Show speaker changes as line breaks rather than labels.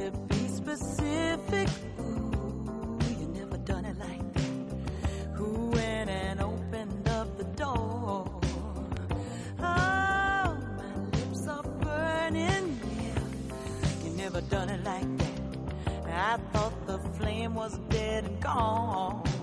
to be specific. Ooh, you never done it like that. Who went and opened up the door? Oh, my lips are burning, yeah. You never done it like that. I thought the flame was dead and gone.